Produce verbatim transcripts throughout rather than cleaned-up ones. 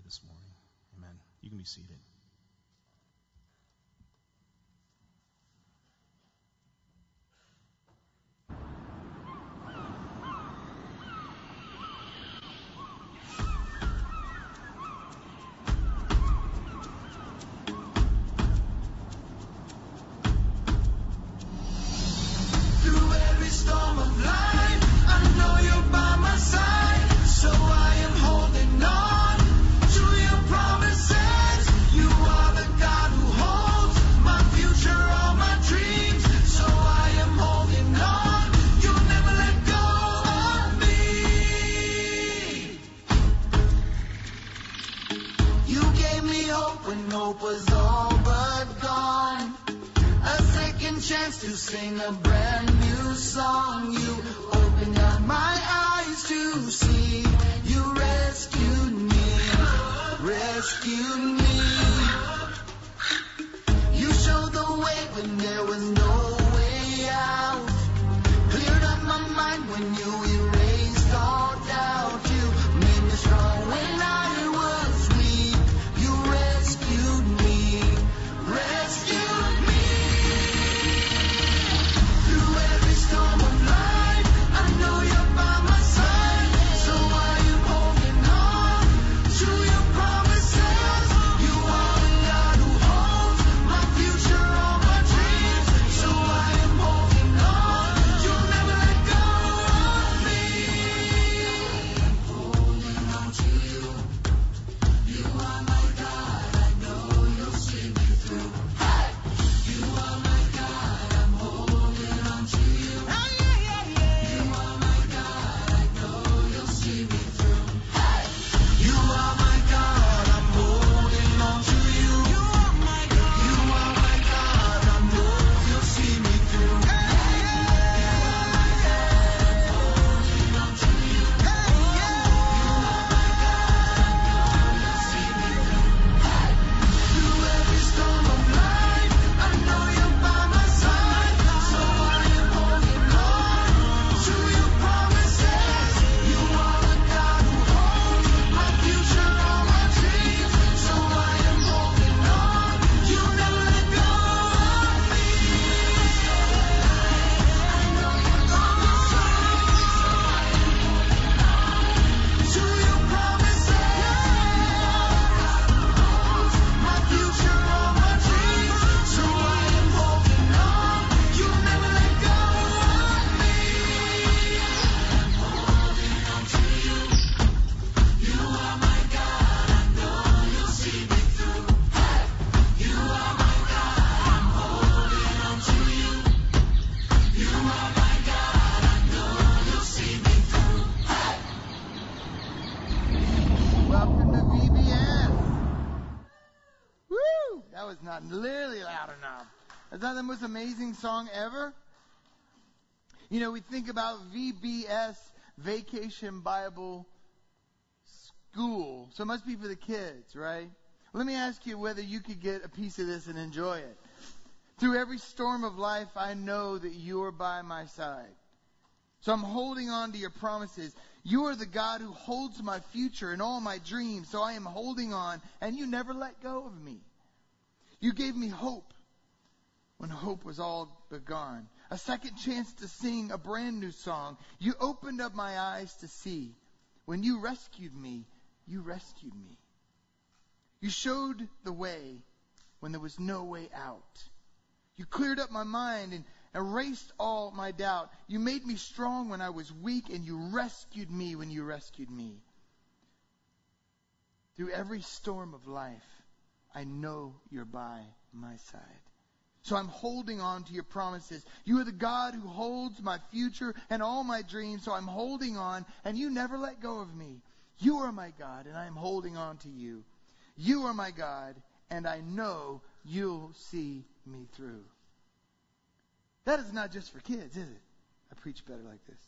this morning. Amen. You can be seated. To sing a brand new song, you opened up my eyes to see. You rescued me, rescued me. You showed the way when there was no way out. Cleared up my mind when you erased all doubt. You made me strong when I was weak. You rescued me, rescued me. Storm of life, I know you're by my side, so I am holding on to your promises. You are the God who holds my future, all my dreams, so I am holding on. You'll never let go of me. I'm holding on to you. You are my God, I know you'll see me through. Hey! You are my God, I'm holding on to you. Not nearly loud enough. Is that the most amazing song ever? You know, we think about V B S, Vacation Bible School. So it must be for the kids, right? Let me ask you whether you could get a piece of this and enjoy it. Through every storm of life, I know that you're by my side. So I'm holding on to your promises. You are the God who holds my future and all my dreams. So I am holding on, and you never let go of me. You gave me hope when hope was all but gone. A second chance to sing a brand new song. You opened up my eyes to see. When you rescued me, you rescued me. You showed the way when there was no way out. You cleared up my mind and erased all my doubt. You made me strong when I was weak, and you rescued me when you rescued me. Through every storm of life, I know you're by my side. So I'm holding on to your promises. You are the God who holds my future and all my dreams. So I'm holding on, and you never let go of me. You are my God, and I am holding on to you. You are my God, and I know you'll see me through. That is not just for kids, is it? I preach better like this.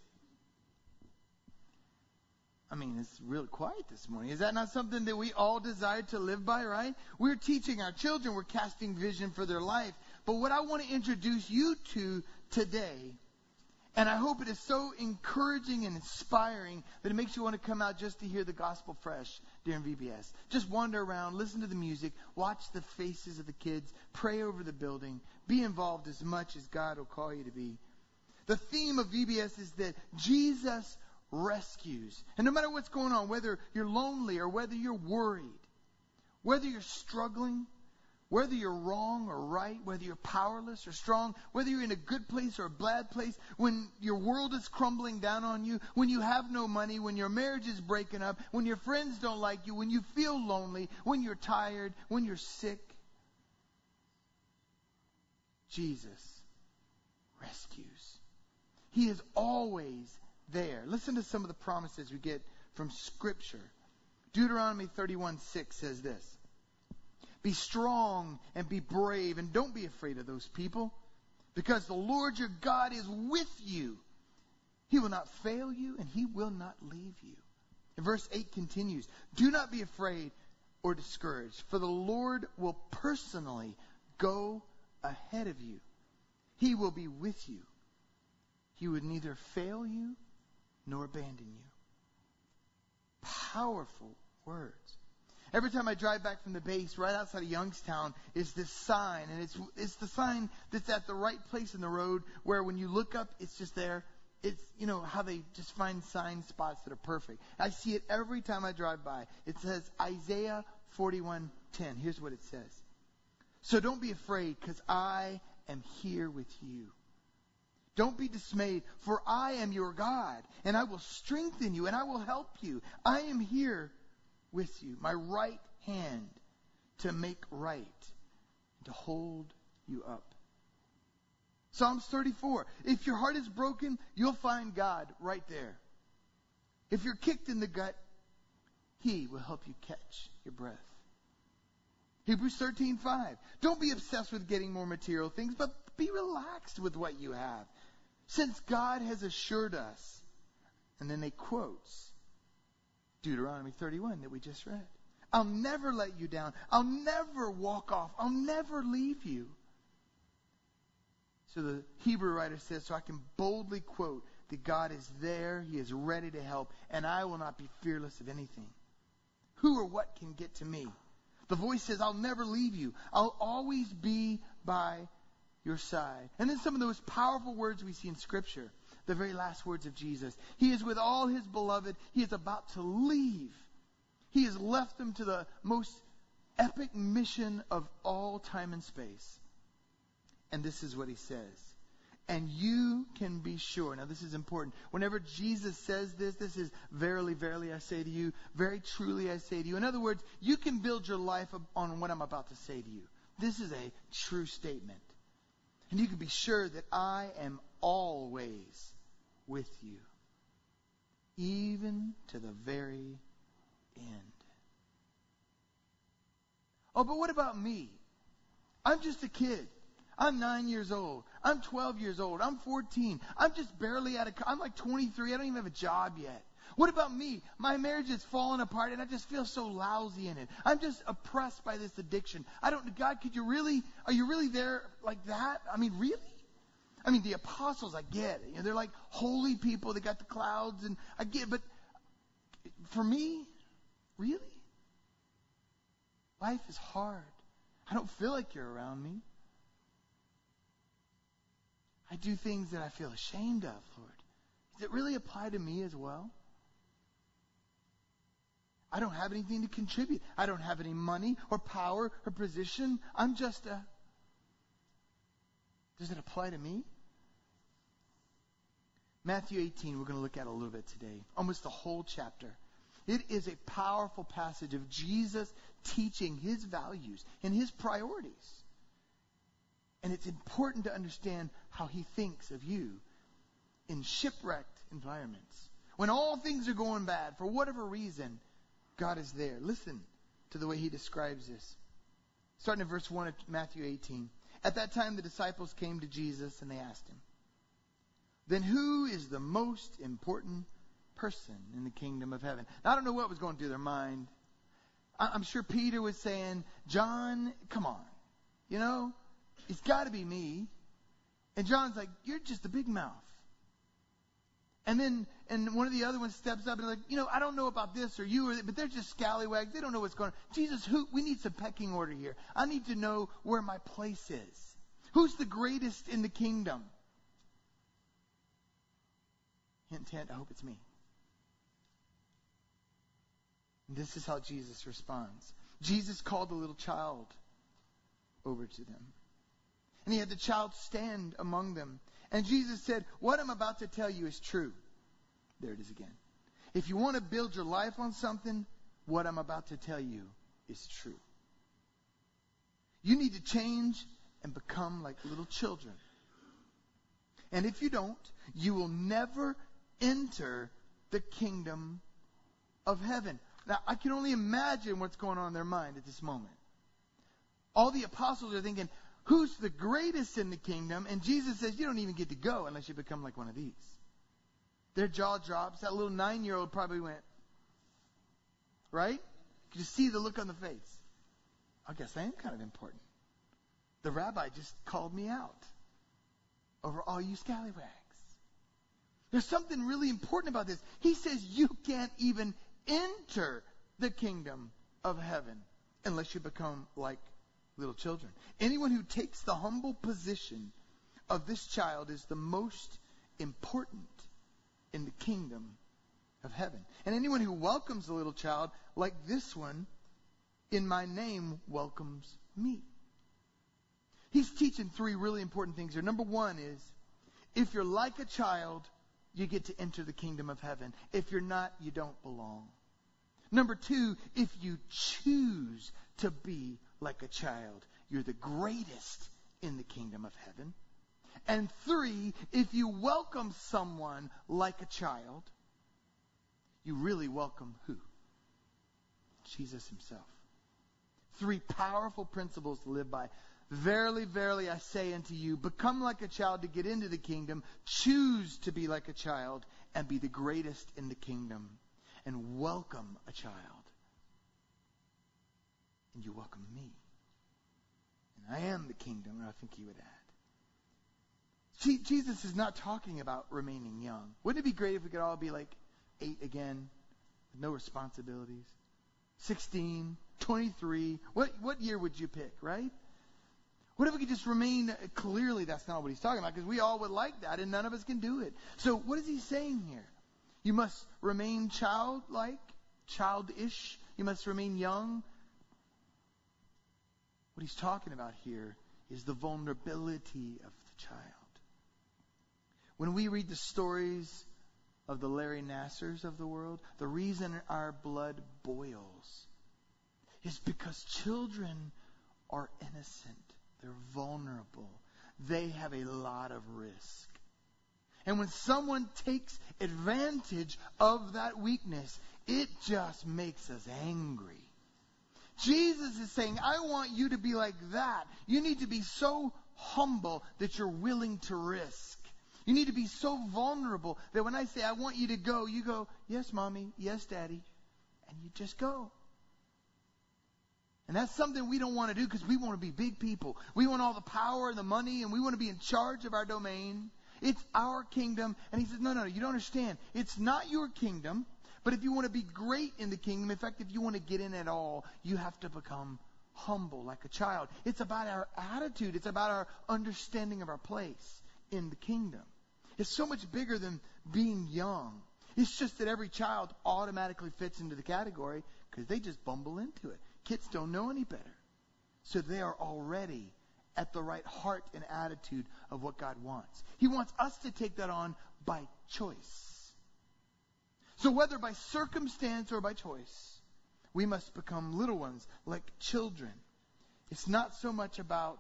I mean, it's really quiet this morning. Is that not something that we all desire to live by, right? We're teaching our children. We're casting vision for their life. But what I want to introduce you to today And I hope it is so encouraging and inspiring that it makes you want to come out just to hear the gospel fresh during V B S. Just wander around, listen to the music, watch the faces of the kids, pray over the building, be involved as much as God will call you to be. The theme of V B S is that Jesus rescues. And no matter what's going on, whether you're lonely or whether you're worried, whether you're struggling, whether you're wrong or right, whether you're powerless or strong, whether you're in a good place or a bad place, when your world is crumbling down on you, when you have no money, when your marriage is breaking up, when your friends don't like you, when you feel lonely, when you're tired, when you're sick, Jesus rescues. He is always there. Listen to some of the promises we get from Scripture. Deuteronomy thirty-one six says this. Be strong and be brave, and don't be afraid of those people, because the Lord your God is with you. He will not fail you, and He will not leave you. And verse eight continues, do not be afraid or discouraged, for the Lord will personally go ahead of you. He will be with you. He would neither fail you nor abandon you. Powerful words. Every time I drive back from the base, right outside of Youngstown, is this sign. And it's it's the sign that's at the right place in the road where when you look up, it's just there. It's, you know, how they just find sign spots that are perfect. I see it every time I drive by. It says Isaiah forty-one ten. Here's what it says. So don't be afraid, because I am here with you. Don't be dismayed, for I am your God, and I will strengthen you, and I will help you. I am here with you, my right hand to make right, to hold you up. Psalms thirty-four. If your heart is broken, you'll find God right there. If you're kicked in the gut, He will help you catch your breath. Hebrews thirteen five. Don't be obsessed with getting more material things, but be relaxed with what you have, since God has assured us. And then they quotes Deuteronomy thirty-one that we just read. I'll never let you down. I'll never walk off. I'll never leave you. So the Hebrew writer says, so I can boldly quote that God is there, He is ready to help, and I will not be fearless of anything. Who or what can get to me? The voice says, I'll never leave you. I'll always be by your side. And then some of the most powerful words we see in Scripture. The very last words of Jesus. He is with all His beloved. He is about to leave. He has left them to the most epic mission of all time and space. And this is what He says. And you can be sure. Now this is important. Whenever Jesus says this, this is verily, verily I say to you. Very truly I say to you. In other words, you can build your life on what I'm about to say to you. This is a true statement. And you can be sure that I am always with you, even to the very end. Oh, but what about me? I'm just a kid. I'm nine years old. I'm twelve years old. I'm fourteen. I'm just barely out of, I'm like twenty-three. I don't even have a job yet. What about me? My marriage is falling apart and I just feel so lousy in it. I'm just oppressed by this addiction. I don't, God, could you really, are you really there like that? I mean, really? I mean, the apostles, I get it. You know, they're like holy people. They got the clouds, and I get it. But for me, really? Life is hard. I don't feel like you're around me. I do things that I feel ashamed of, Lord. Does it really apply to me as well? I don't have anything to contribute. I don't have any money or power or position. I'm just a... Does it apply to me? Matthew eighteen, we're going to look at a little bit today. Almost the whole chapter. It is a powerful passage of Jesus teaching His values and His priorities. And it's important to understand how He thinks of you in shipwrecked environments. When all things are going bad, for whatever reason, God is there. Listen to the way He describes this. Starting in verse one of Matthew eighteen. At that time, the disciples came to Jesus and they asked Him, then who is the most important person in the kingdom of heaven? Now, I don't know what was going through their mind. I'm sure Peter was saying, John, come on. You know, it's got to be me. And John's like, you're just a big mouth. And then, and one of the other ones steps up and like, you know, I don't know about this or you, or, but they're just scallywags. They don't know what's going on. Jesus, who? We need some pecking order here. I need to know where my place is. Who's the greatest in the kingdom? Hint, hint, I hope it's me. And this is how Jesus responds. Jesus called the little child over to them. And he had the child stand among them. And Jesus said, what I'm about to tell you is true. There it is again. If you want to build your life on something, what I'm about to tell you is true. You need to change and become like little children. And if you don't, you will never enter the kingdom of heaven. Now, I can only imagine what's going on in their mind at this moment. All the apostles are thinking, who's the greatest in the kingdom? And Jesus says, you don't even get to go unless you become like one of these. Their jaw drops. That little nine-year-old probably went, right? You just see the look on the face. I guess I am kind of important. The rabbi just called me out over all you scallywags. There's something really important about this. He says you can't even enter the kingdom of heaven unless you become like little children. Anyone who takes the humble position of this child is the most important in the kingdom of heaven. And anyone who welcomes a little child like this one in my name welcomes me. He's teaching three really important things here. Number one is, if you're like a child, you get to enter the kingdom of heaven. If you're not, you don't belong. Number two, if you choose to be like a child, you're the greatest in the kingdom of heaven. And three, if you welcome someone like a child, you really welcome who? Jesus himself. Three powerful principles to live by. Verily, verily, I say unto you, become like a child to get into the kingdom. Choose to be like a child and be the greatest in the kingdom. And welcome a child. And you welcome me. And I am the kingdom, and I think he would add. See, Jesus is not talking about remaining young. Wouldn't it be great if we could all be like eight again, with no responsibilities? sixteen, twenty-three. What, what year would you pick, right? What if we could just remain, clearly that's not what he's talking about, because we all would like that, and none of us can do it. So what is he saying here? You must remain childlike, childish. You must remain young. What he's talking about here is the vulnerability of the child. When we read the stories of the Larry Nassers of the world, the reason our blood boils is because children are innocent. They're vulnerable. They have a lot of risk. And when someone takes advantage of that weakness, it just makes us angry. Jesus is saying, I want you to be like that. You need to be so humble that you're willing to risk. You need to be so vulnerable that when I say, I want you to go, you go, yes, mommy, yes, daddy. And you just go. And that's something we don't want to do because we want to be big people. We want all the power and the money, and we want to be in charge of our domain. It's our kingdom. And he says, no, no, you don't understand. It's not your kingdom. But if you want to be great in the kingdom, in fact, if you want to get in at all, you have to become humble like a child. It's about our attitude. It's about our understanding of our place in the kingdom. It's so much bigger than being young. It's just that every child automatically fits into the category because they just bumble into it. Kids don't know any better. So they are already at the right heart and attitude of what God wants. He wants us to take that on by choice. So whether by circumstance or by choice, we must become little ones like children. It's not so much about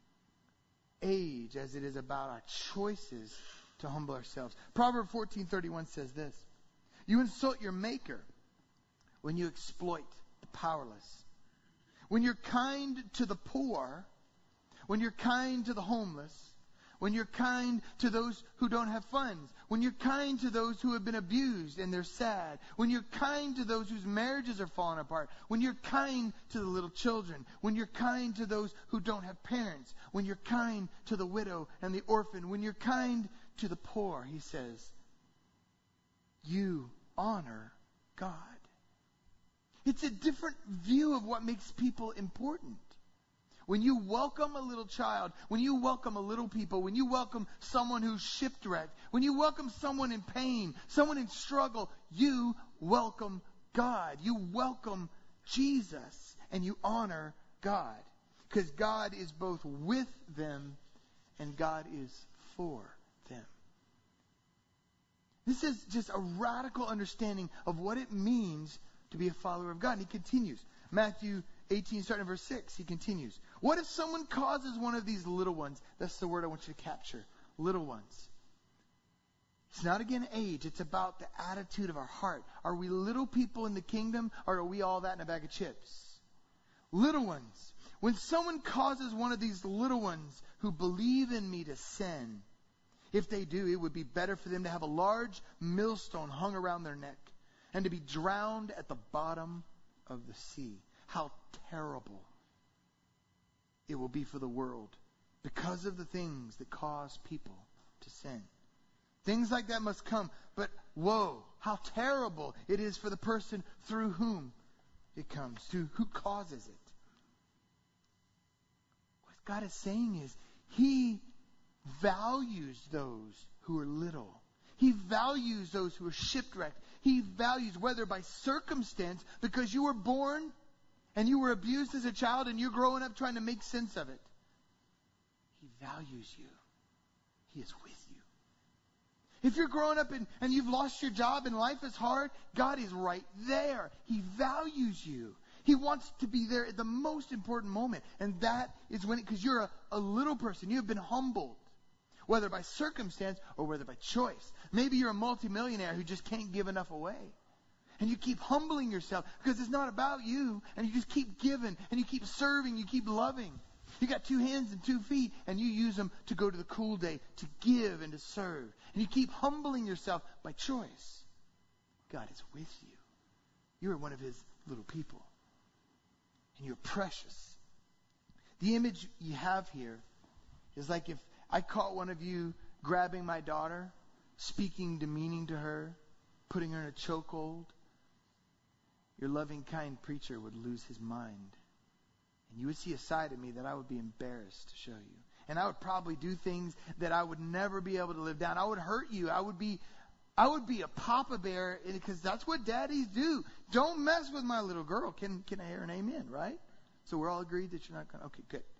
age as it is about our choices to humble ourselves. Proverbs fourteen thirty-one says this: you insult your maker when you exploit the powerless. When you're kind to the poor, when you're kind to the homeless, when you're kind to those who don't have funds, when you're kind to those who have been abused and they're sad, when you're kind to those whose marriages are falling apart, when you're kind to the little children, when you're kind to those who don't have parents, when you're kind to the widow and the orphan, when you're kind to the poor, he says, you honor God. It's a different view of what makes people important. When you welcome a little child, when you welcome a little people, when you welcome someone who's shipwrecked, when you welcome someone in pain, someone in struggle, you welcome God. You welcome Jesus, and you honor God. Because God is both with them and God is for them. This is just a radical understanding of what it means to be a follower of God. And he continues. Matthew eighteen, starting in verse six, he continues. What if someone causes one of these little ones? That's the word I want you to capture. Little ones. It's not, again, age. It's about the attitude of our heart. Are we little people in the kingdom, or are we all that in a bag of chips? Little ones. When someone causes one of these little ones who believe in me to sin, if they do, it would be better for them to have a large millstone hung around their neck and to be drowned at the bottom of the sea. How terrible it will be for the world because of the things that cause people to sin. Things like that must come, but woe, how terrible it is for the person through whom it comes, to who causes it. What God is saying is, He values those who are little. He values those who are shipwrecked. He values, whether by circumstance, because you were born and you were abused as a child and you're growing up trying to make sense of it. He values you. He is with you. If you're growing up and, and you've lost your job and life is hard, God is right there. He values you. He wants to be there at the most important moment. And that is when, because you're a, a little person, you have been humbled. Whether by circumstance or whether by choice. Maybe you're a multimillionaire who just can't give enough away. And you keep humbling yourself because it's not about you. And you just keep giving and you keep serving, you keep loving. You got two hands and two feet and you use them to go to the cool day, to give and to serve. And you keep humbling yourself by choice. God is with you. You're one of His little people. And you're precious. The image you have here is like if I caught one of you grabbing my daughter, speaking demeaning to her, putting her in a chokehold. Your loving, kind preacher would lose his mind. And you would see a side of me that I would be embarrassed to show you. And I would probably do things that I would never be able to live down. I would hurt you. I would be, I would be a papa bear because that's what daddies do. Don't mess with my little girl. Can, can I hear an amen, right? So we're all agreed that you're not going to, okay, good.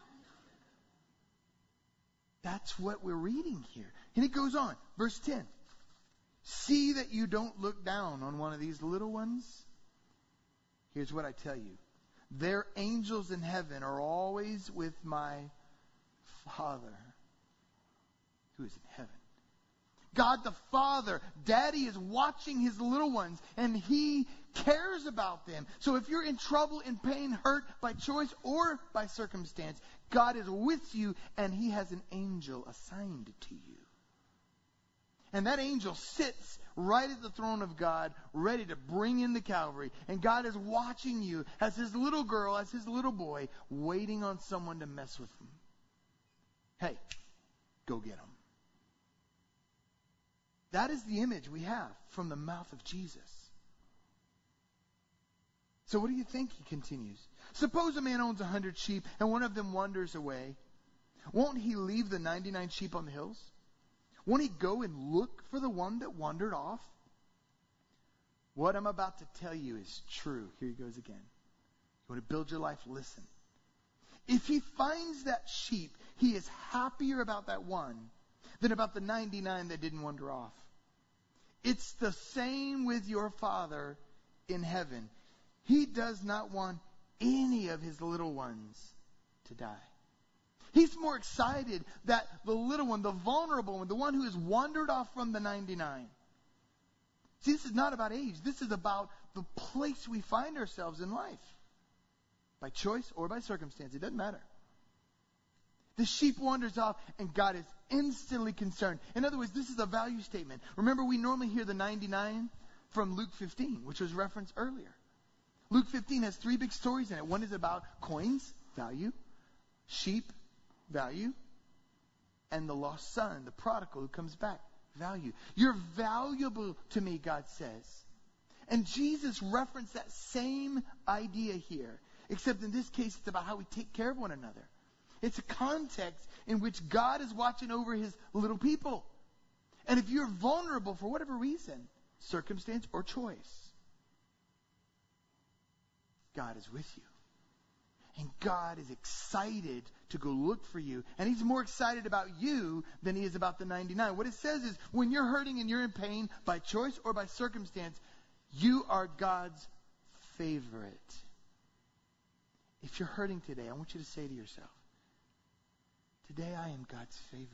That's what we're reading here. And it goes on. Verse ten. See that you don't look down on one of these little ones. Here's what I tell you. Their angels in heaven are always with my Father who is in heaven. God the Father, Daddy is watching His little ones and He cares about them. So if you're in trouble, in pain, hurt by choice or by circumstance, God is with you and He has an angel assigned to you. And that angel sits right at the throne of God, ready to bring in the Calvary. And God is watching you as His little girl, as His little boy, waiting on someone to mess with them. Hey, go get them. That is the image we have from the mouth of Jesus. So what do you think? He continues. Suppose a man owns a hundred sheep and one of them wanders away. Won't he leave the ninety-nine sheep on the hills? Won't he go and look for the one that wandered off? What I'm about to tell you is true. Here he goes again. You want to build your life? Listen. If he finds that sheep, he is happier about that one than about the ninety-nine that didn't wander off. It's the same with your Father in heaven. He does not want any of His little ones to die. He's more excited that the little one, the vulnerable one, the one who has wandered off from the ninety-nine. See, this is not about age. This is about the place we find ourselves in life. By choice or by circumstance. It doesn't matter. The sheep wanders off and God is instantly concerned. In other words, this is a value statement. Remember, we normally hear the ninety-nine from Luke fifteen, which was referenced earlier. Luke fifteen has three big stories in it. One is about coins, value, sheep, value, and the lost son, the prodigal who comes back, value. You're valuable to me, God says. And Jesus referenced that same idea here, except in this case it's about how we take care of one another. It's a context in which God is watching over his little people. And if you're vulnerable for whatever reason, circumstance or choice, God is with you. And God is excited to go look for you. And he's more excited about you than he is about the ninety-nine. What it says is, when you're hurting and you're in pain by choice or by circumstance, you are God's favorite. If you're hurting today, I want you to say to yourself, today I am God's favorite.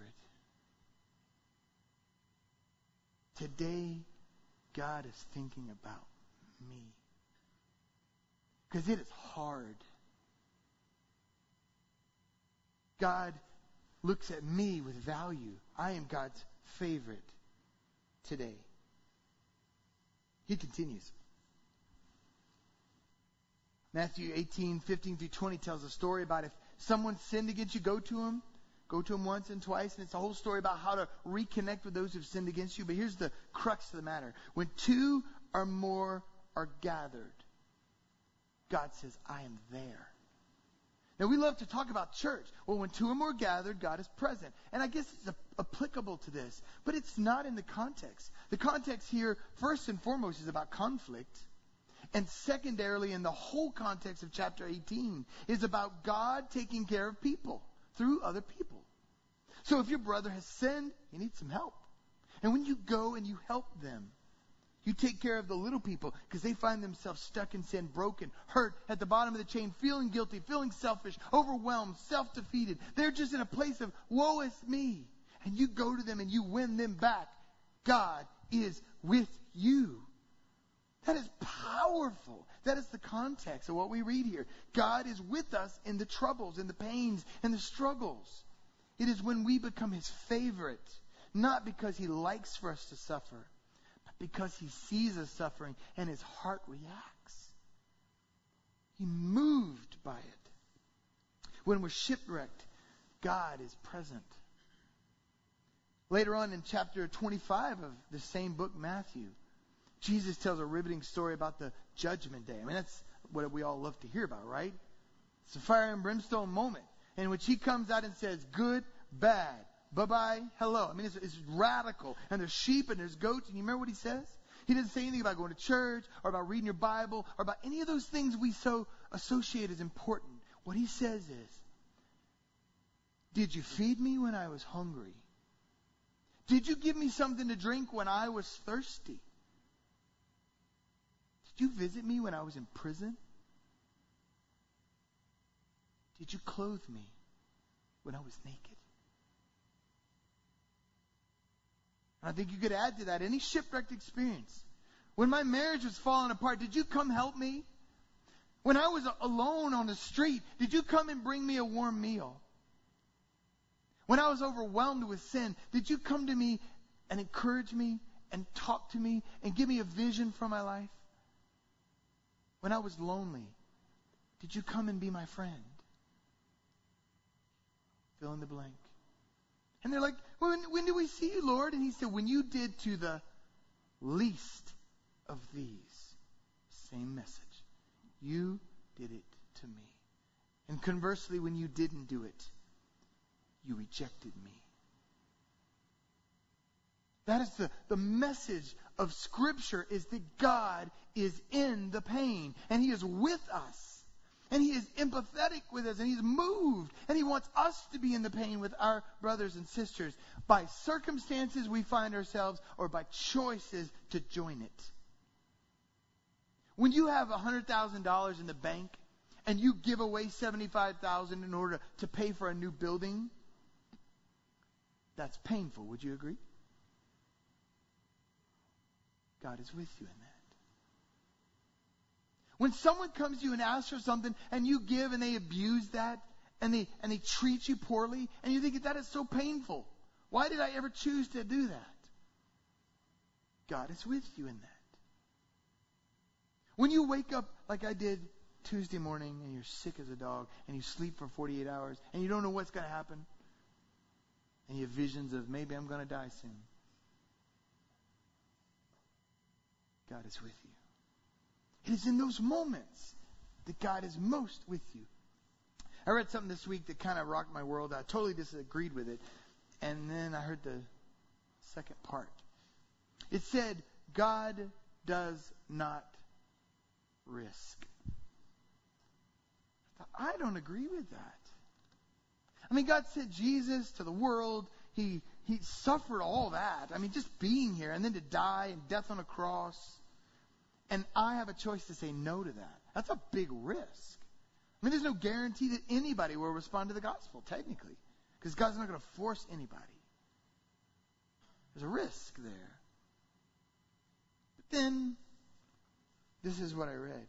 Today, God is thinking about me. Because it is hard. God looks at me with value. I am God's favorite today. He continues. Matthew eighteen, fifteen through twenty tells a story about if someone sinned against you, go to him. Go to him once and twice. And it's a whole story about how to reconnect with those who've sinned against you. But here's the crux of the matter. When two or more are gathered, God says, I am there. Now, we love to talk about church. Well, when two or more gathered, God is present. And I guess it's a- applicable to this. But it's not in the context. The context here, first and foremost, is about conflict. And secondarily, in the whole context of chapter eighteen, is about God taking care of people through other people. So if your brother has sinned, you need some help. And when you go and you help them, you take care of the little people because they find themselves stuck in sin, broken, hurt, at the bottom of the chain, feeling guilty, feeling selfish, overwhelmed, self-defeated. They're just in a place of, woe is me. And you go to them and you win them back. God is with you. That is powerful. That is the context of what we read here. God is with us in the troubles, in the pains, and the struggles. It is when we become his favorite, not because he likes for us to suffer, but because he sees us suffering and his heart reacts. He's moved by it. When we're shipwrecked, God is present. Later on in chapter twenty-five of the same book, Matthew, Jesus tells a riveting story about the judgment day. I mean, that's what we all love to hear about, right? It's a fire and brimstone moment in which he comes out and says, good, bad, bye-bye, hello. I mean, it's, it's radical. And there's sheep and there's goats. And you remember what he says? He doesn't say anything about going to church or about reading your Bible or about any of those things we so associate as important. What he says is, did you feed me when I was hungry? Did you give me something to drink when I was thirsty? Did you visit me when I was in prison? Did you clothe me when I was naked? And I think you could add to that any shipwrecked experience. When my marriage was falling apart, did you come help me? When I was alone on the street, did you come and bring me a warm meal? When I was overwhelmed with sin, did you come to me and encourage me and talk to me and give me a vision for my life? When I was lonely, did you come and be my friend? Fill in the blank. And they're like, when, when did we see you, Lord? And he said, when you did to the least of these. Same message. You did it to me. And conversely, when you didn't do it, you rejected me. That is the, the message of Scripture, is that God is in the pain. And he is with us. And he is empathetic with us. And he's moved. And he wants us to be in the pain with our brothers and sisters by circumstances we find ourselves or by choices to join it. When you have one hundred thousand dollars in the bank and you give away seventy-five thousand dollars in order to pay for a new building, that's painful. Would you agree? God is with you in that. When someone comes to you and asks for something and you give and they abuse that and they and they treat you poorly and you think that is so painful. Why did I ever choose to do that? God is with you in that. When you wake up like I did Tuesday morning and you're sick as a dog and you sleep for forty-eight hours and you don't know what's going to happen and you have visions of maybe I'm going to die soon. God is with you. It is in those moments that God is most with you. I read something this week that kind of rocked my world. I totally disagreed with it. And then I heard the second part. It said, God does not risk. I don't agree with that. I mean, God sent Jesus to the world. He he suffered all that. I mean, just being here and then to die and death on a cross. And I have a choice to say no to that. That's a big risk. I mean, there's no guarantee that anybody will respond to the gospel, technically. Because God's not going to force anybody. There's a risk there. But then, this is what I read.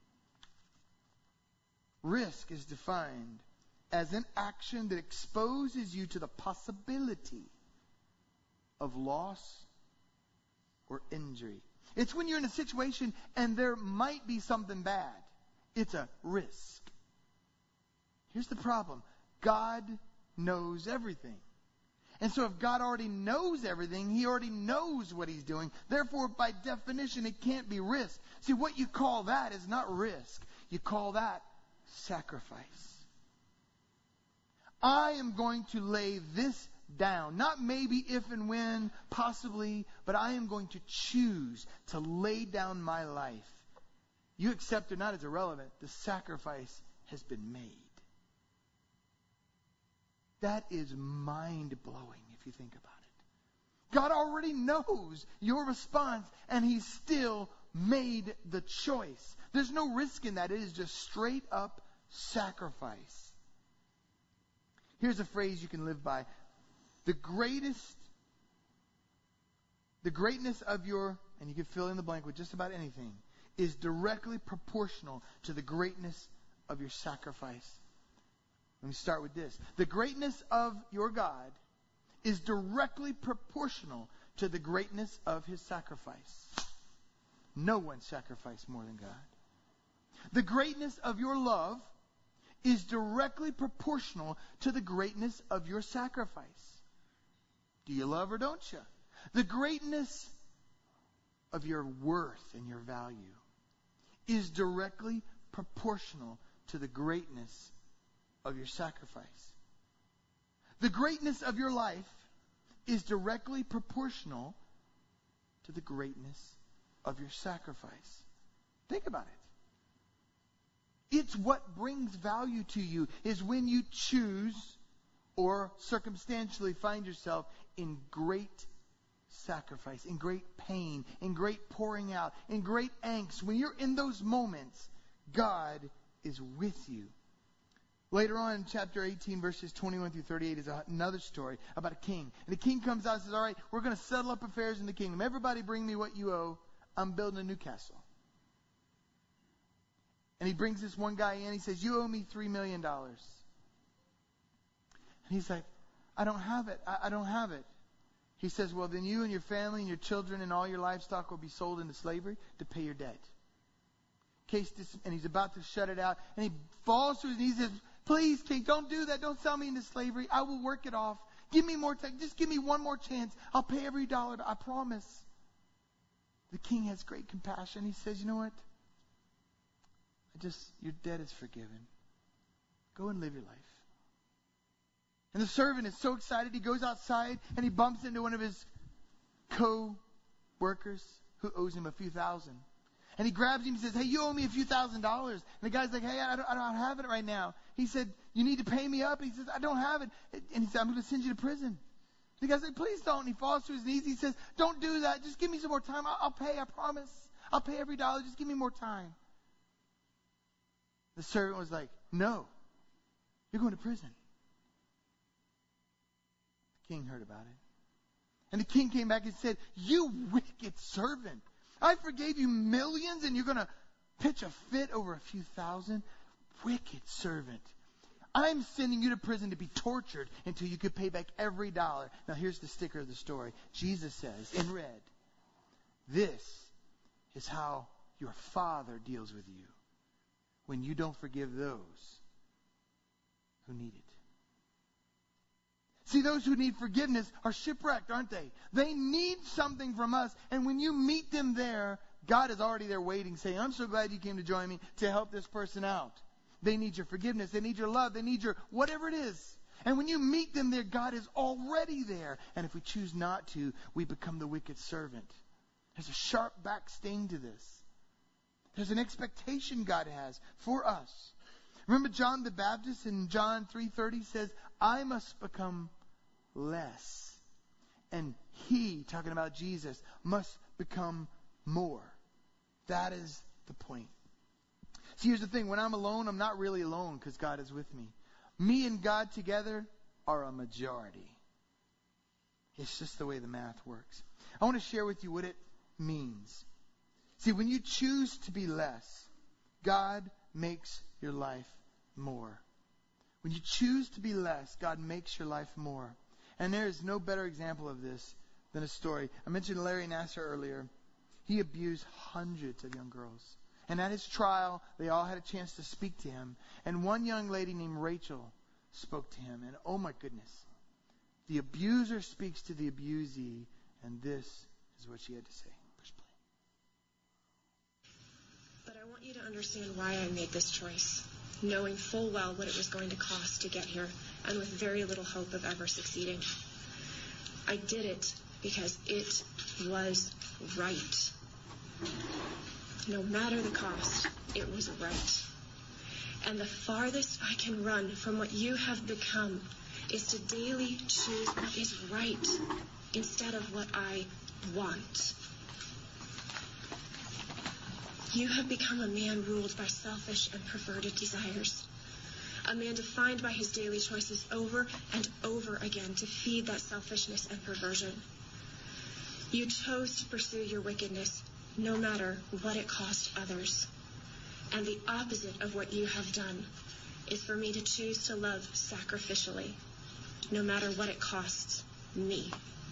Risk is defined as an action that exposes you to the possibility of loss or injury. It's when you're in a situation and there might be something bad. It's a risk. Here's the problem. God knows everything. And so if God already knows everything, He already knows what He's doing. Therefore, by definition, it can't be risk. See, what you call that is not risk. You call that sacrifice. I am going to lay this down. Not maybe, if and when, possibly, but I am going to choose to lay down my life. You accept or not is irrelevant. The sacrifice has been made. That is mind-blowing if you think about it. God already knows your response, and He still made the choice. There's no risk in that. It is just straight up sacrifice. Here's a phrase you can live by. The greatest, the greatness of your, and you can fill in the blank with just about anything, is directly proportional to the greatness of your sacrifice. Let me start with this. The greatness of your God is directly proportional to the greatness of His sacrifice. No one sacrificed more than God. The greatness of your love is directly proportional to the greatness of your sacrifice. Do you love or don't you? The greatness of your worth and your value is directly proportional to the greatness of your sacrifice. The greatness of your life is directly proportional to the greatness of your sacrifice. Think about it. It's what brings value to you is when you choose or circumstantially find yourself in great sacrifice, in great pain, in great pouring out, in great angst. When you're in those moments, God is with you. Later on in chapter eighteen, verses twenty-one through thirty-eight, is another story about a king. And the king comes out and says, all right, we're going to settle up affairs in the kingdom. Everybody bring me what you owe. I'm building a new castle. And he brings this one guy in. He says, you owe me three million dollars. And he's like, I don't have it. I, I don't have it. He says, well, then you and your family and your children and all your livestock will be sold into slavery to pay your debt. Case dis- and he's about to shut it out. And he falls to his knees and says, please, king, don't do that. Don't sell me into slavery. I will work it off. Give me more time. Just give me one more chance. I'll pay every dollar. I promise. The king has great compassion. He says, you know what? I just, your debt is forgiven. Go and live your life. And the servant is so excited, he goes outside and he bumps into one of his co-workers who owes him a few thousand. And he grabs him and says, hey, you owe me a few thousand dollars. And the guy's like, hey, I don't, I don't have it right now. He said, you need to pay me up. And he says, I don't have it. And he said, I'm going to send you to prison. The guy said, please don't. And he falls to his knees. He says, don't do that. Just give me some more time. I'll, I'll pay, I promise. I'll pay every dollar. Just give me more time. The servant was like, no, you're going to prison. The king heard about it. And the king came back and said, you wicked servant. I forgave you millions and you're going to pitch a fit over a few thousand? Wicked servant. I'm sending you to prison to be tortured until you could pay back every dollar. Now here's the sticker of the story. Jesus says in red, this is how your Father deals with you when you don't forgive those who need it. See, those who need forgiveness are shipwrecked, aren't they? They need something from us. And when you meet them there, God is already there waiting, saying, I'm so glad you came to join me to help this person out. They need your forgiveness. They need your love. They need your whatever it is. And when you meet them there, God is already there. And if we choose not to, we become the wicked servant. There's a sharp back sting to this. There's an expectation God has for us. Remember John the Baptist in John three thirty says, I must become less. And he, talking about Jesus, must become more. That is the point. See, here's the thing. When I'm alone, I'm not really alone because God is with me. Me and God together are a majority. It's just the way the math works. I want to share with you what it means. See, when you choose to be less, God makes your life more. When you choose to be less, God makes your life more. And there is no better example of this than a story. I mentioned Larry Nassar earlier. He abused hundreds of young girls. And at his trial, they all had a chance to speak to him. And one young lady named Rachel spoke to him. And oh my goodness, the abuser speaks to the abusee. And this is what she had to say. Push play. But I want you to understand why I made this choice, knowing full well what it was going to cost to get here, and with very little hope of ever succeeding. I did it because it was right. No matter the cost, it was right. And the farthest I can run from what you have become is to daily choose what is right instead of what I want. You have become a man ruled by selfish and perverted desires. A man defined by his daily choices over and over again to feed that selfishness and perversion. You chose to pursue your wickedness no matter what it cost others. And the opposite of what you have done is for me to choose to love sacrificially, no matter what it costs me.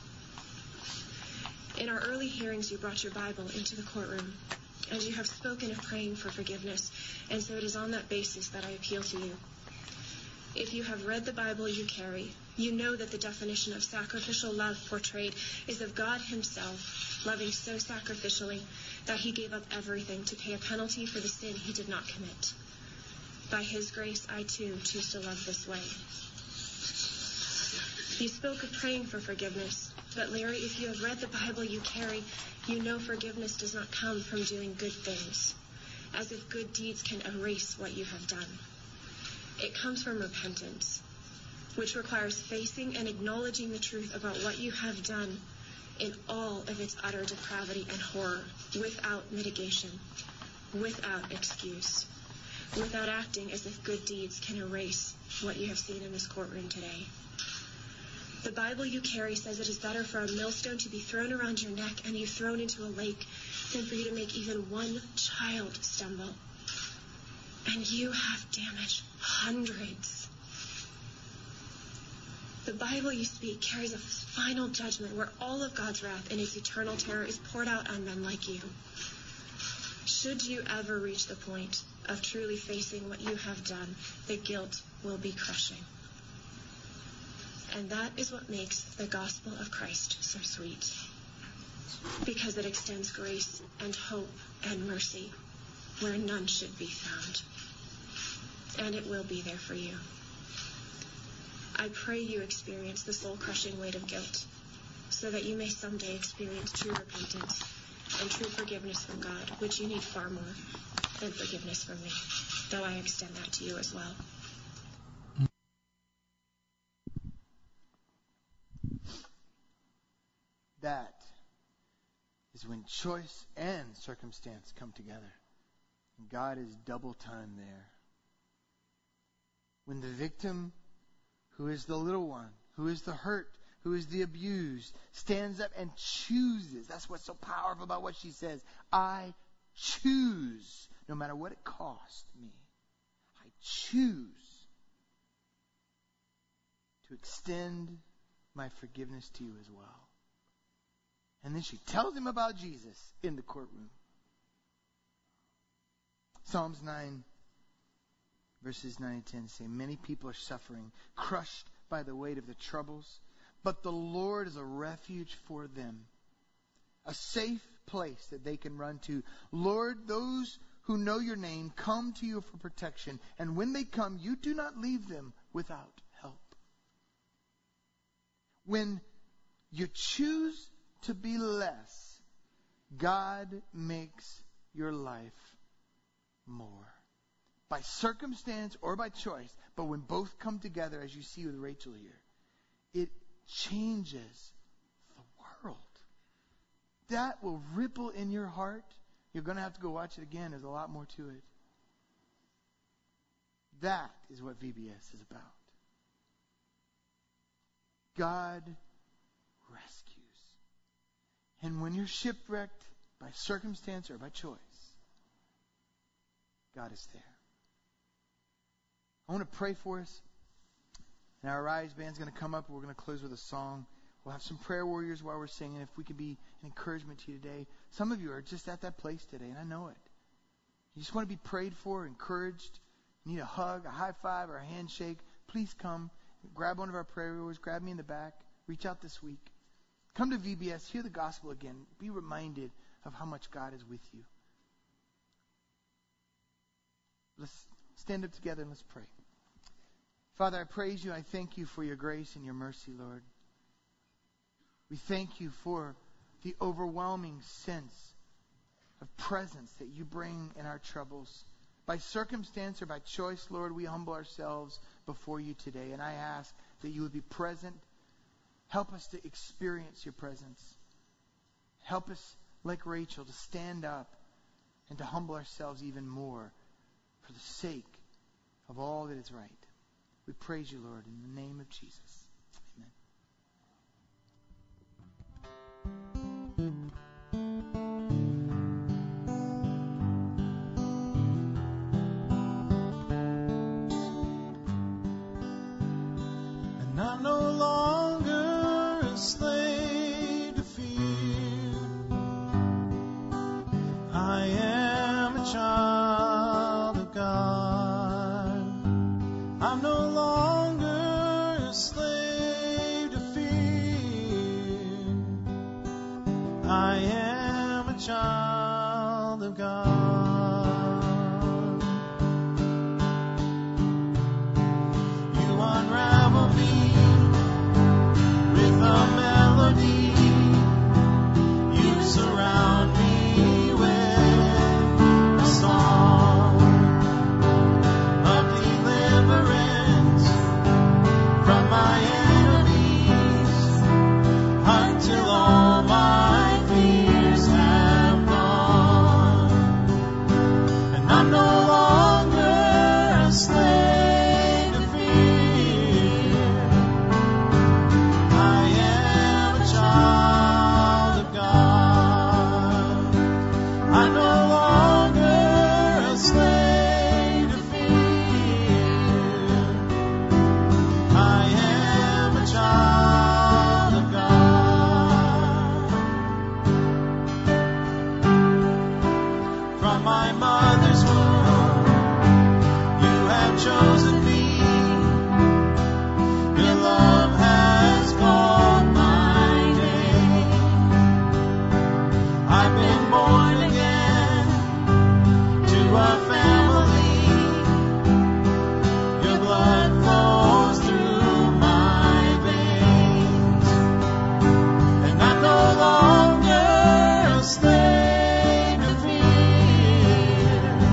In our early hearings, you brought your Bible into the courtroom, and you have spoken of praying for forgiveness, and so it is on that basis that I appeal to you. If you have read the Bible you carry, you know that the definition of sacrificial love portrayed is of God himself loving so sacrificially that he gave up everything to pay a penalty for the sin he did not commit. By his grace, I too choose to love this way. You spoke of praying for forgiveness, but Larry, if you have read the Bible you carry, you know forgiveness does not come from doing good things, as if good deeds can erase what you have done. It comes from repentance, which requires facing and acknowledging the truth about what you have done in all of its utter depravity and horror, without mitigation, without excuse, without acting as if good deeds can erase what you have seen in this courtroom today. The Bible you carry says it is better for a millstone to be thrown around your neck and you thrown into a lake than for you to make even one child stumble. And you have damaged hundreds. The Bible you speak carries a final judgment where all of God's wrath and its eternal terror is poured out on men like you. Should you ever reach the point of truly facing what you have done, the guilt will be crushing. And that is what makes the gospel of Christ so sweet, because it extends grace and hope and mercy where none should be found. And it will be there for you. I pray you experience the soul-crushing weight of guilt, so that you may someday experience true repentance and true forgiveness from God, which you need far more than forgiveness from me, though I extend that to you as well. That is when choice and circumstance come together. And God is double time there. When the victim, who is the little one, who is the hurt, who is the abused, stands up and chooses. That's what's so powerful about what she says. I choose, no matter what it costs me. I choose to extend my forgiveness to you as well. And then she tells him about Jesus in the courtroom. Psalms nine, verses nine and ten say, many people are suffering, crushed by the weight of the troubles, but the Lord is a refuge for them, a safe place that they can run to. Lord, those who know your name come to you for protection. And when they come, you do not leave them without help. When you choose to be less, God makes your life more. By circumstance or by choice. But when both come together, as you see with Rachel here, it changes the world. That will ripple in your heart. You're going to have to go watch it again. There's a lot more to it. That is what V B S is about. God rescues. And when you're shipwrecked by circumstance or by choice, God is there. I want to pray for us. And our Rise band's going to come up. We're going to close with a song. We'll have some prayer warriors while we're singing. If we could be an encouragement to you today. Some of you are just at that place today, and I know it. You just want to be prayed for, encouraged. You need a hug, a high five, or a handshake. Please come. Grab one of our prayer warriors. Grab me in the back. Reach out this week. Come to V B S. Hear the gospel again. Be reminded of how much God is with you. Let's stand up together and let's pray. Father, I praise you. I thank you for your grace and your mercy, Lord. We thank you for the overwhelming sense of presence that you bring in our troubles. By circumstance or by choice, Lord, we humble ourselves before you today. And I ask that you would be present. Help us to experience your presence. Help us, like Rachel, to stand up and to humble ourselves even more for the sake of all that is right. We praise you, Lord, in the name of Jesus. And I'm no longer a slave to fear. I am a child of God. I'm no longer a slave to fear. I am a child of God. You unravel me with a melody. You surround me with a song of deliverance from my enemies until all my fears have gone. And I'm no longer a slave to fear. I am a child of God. I'm no longer a slave to fear. I am a child of God. From my mother's womb, you have chosen me. Your love has called my name. I've been born again to a family. Your blood flows through my veins. And I'm no longer a slave to fear.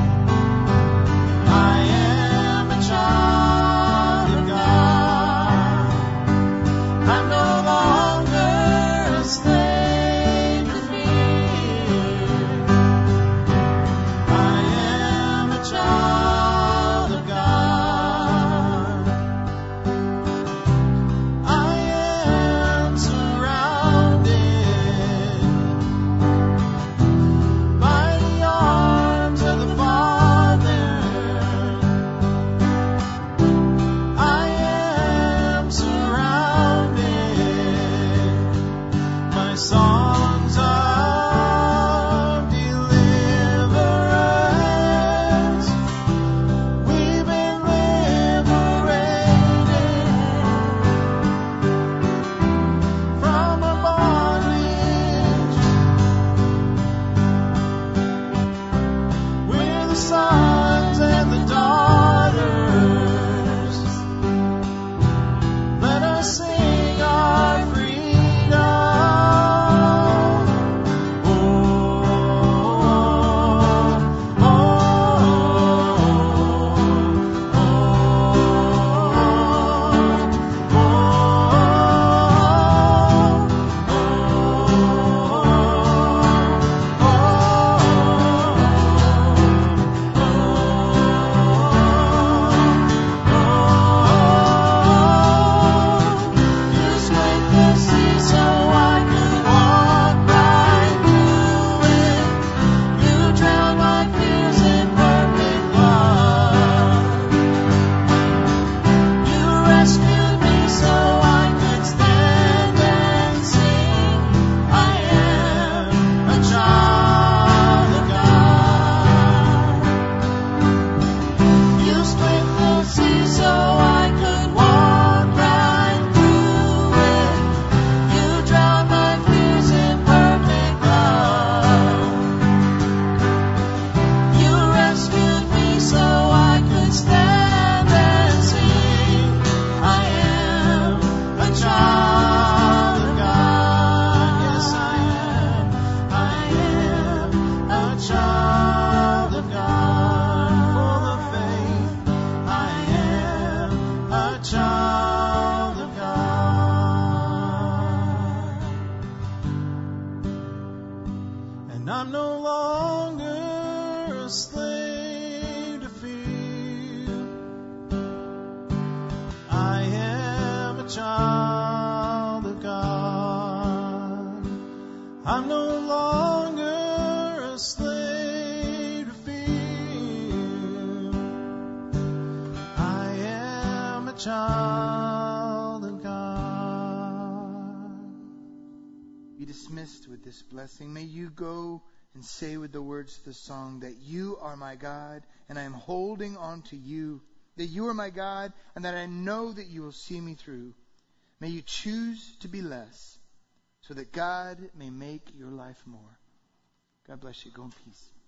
longer a slave to fear. I am a child of God. Be dismissed with this blessing. May you go and say with the words of the song that you are my God and I am holding on to you. That you are my God and that I know that you will see me through. May you choose to be less so that God may make your life more. God bless you. Go in peace.